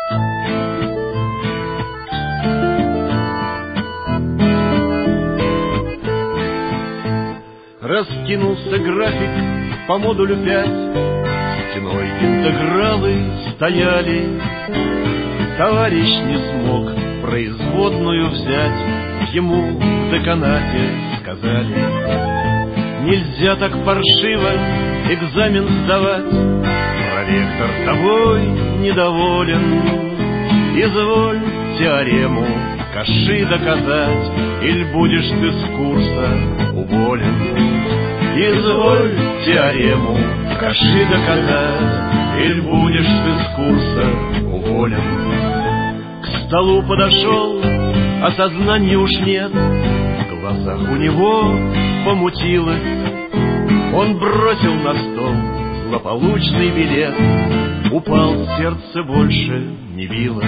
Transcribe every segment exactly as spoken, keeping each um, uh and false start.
Раскинулся график по модулю пять, стеной интегралы стояли. Товарищ не смог производную взять, ему в деканате сказали: нельзя так паршиво экзамен сдавать, проректор тобой недоволен. Изволь теорему Каши доказать, иль будешь ты с курса уволен. Изволь теорему Каши доказать, иль будешь ты с курса уволен. К столу подошел, а сознания уж нет, в глазах у него помутилось. Он бросил на стол злополучный билет, упал, сердце больше не билось.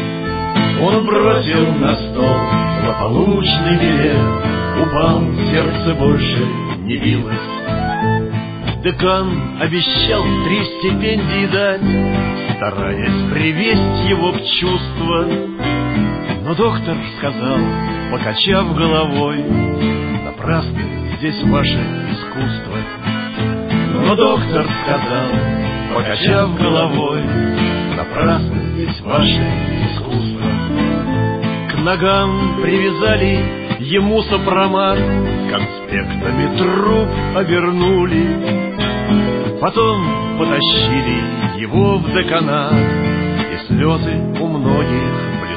Он бросил на стол злополучный билет, упал, сердце больше не билось. Декан обещал три стипендии дать, стараясь привести его в чувство. Но доктор сказал, покачав головой: напрасно здесь ваше искусство. Но доктор сказал, покачав головой: напрасно здесь ваше искусство. К ногам привязали ему сопромат, конспектами труп обернули. Потом потащили его в деканат, и слезы у многих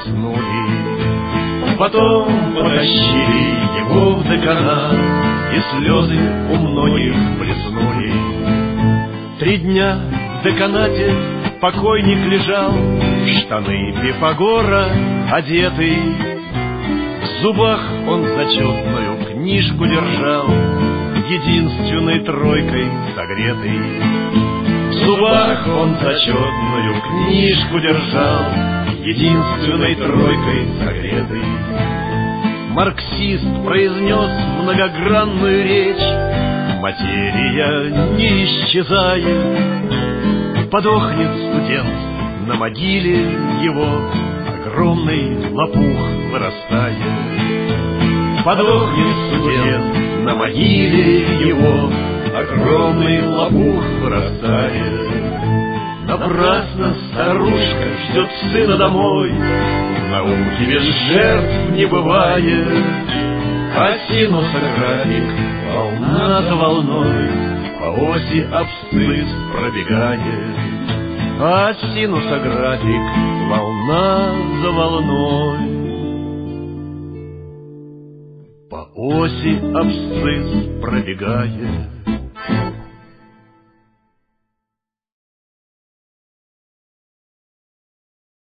блеснули. Потом потащили его в деканат, и слезы у многих блеснули. Три дня в деканате покойник лежал, в штаны Пифагора одетый. В зубах он зачетную книжку держал, единственной тройкой согретый. В зубах он зачетную книжку держал, единственной тройкой согретый. Марксист произнес многогранную речь: материя не исчезает. Подохнет студент на могиле его, огромный лопух вырастает. Подохнет студент на могиле его, огромный лопух вырастает. Напрасно старушка ждет сына домой, в науке без жертв не бывает. А синусографик волна за волной по оси абсцисс пробегает. А синусографик волна за волной по оси абсцисс пробегает.